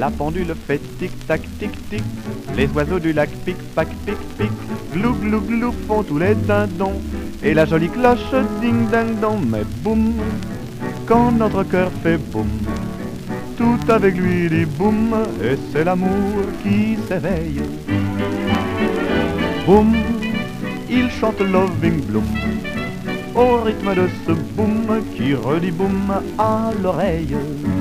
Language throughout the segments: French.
La pendule fait tic-tac, tic-tic. Les oiseaux du lac pic-pac, pic-pic. Glou, glou, glou font tous les dindons. Et la jolie cloche ding-ding-dong. Mais boum, quand notre cœur fait boum, tout avec lui dit boum. Et c'est l'amour qui s'éveille. Boum, il chante Loving Bloom au rythme de ce boum qui redit boum à l'oreille.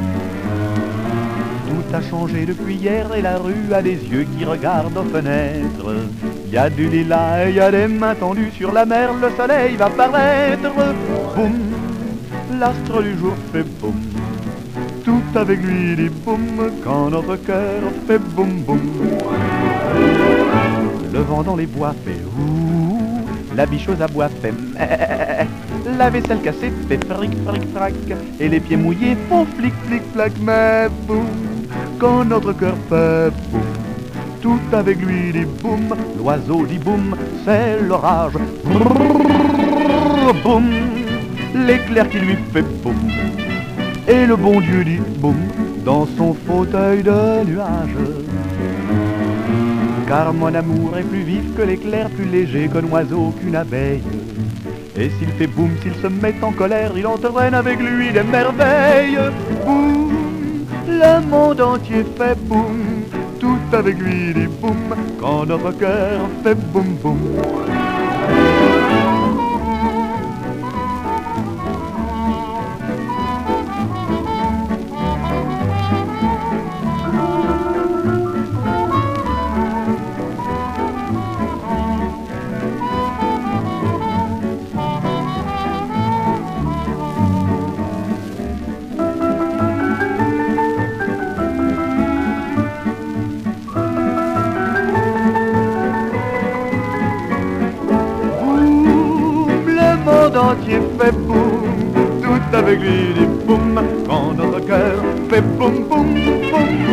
Tout a changé depuis hier et la rue a des yeux qui regardent aux fenêtres. Y a du lilas et y a des mains tendues sur la mer, le soleil va paraître. Boum, l'astre du jour fait boum, tout avec lui dit boum quand notre cœur fait boum boum. Le vent dans les bois fait ouh, la biche aux abois fait meh, la vaisselle cassée fait fric fric frac, et les pieds mouillés font flic flic flac. Mais boum, quand notre cœur fait boum, tout avec lui dit boum, l'oiseau dit boum, c'est l'orage. Brrr, boum, l'éclair qui lui fait boum, et le bon Dieu dit boum dans son fauteuil de nuage. Car mon amour est plus vif que l'éclair, plus léger qu'un oiseau, qu'une abeille. Et s'il fait boum, s'il se met en colère, il entraîne avec lui des merveilles. Boum, le monde entier fait boum, tout avec lui dit boum, quand notre cœur fait boum boum. Le monde entier fait boum, tout avec lui dit boum, quand notre cœur fait boum boum boum.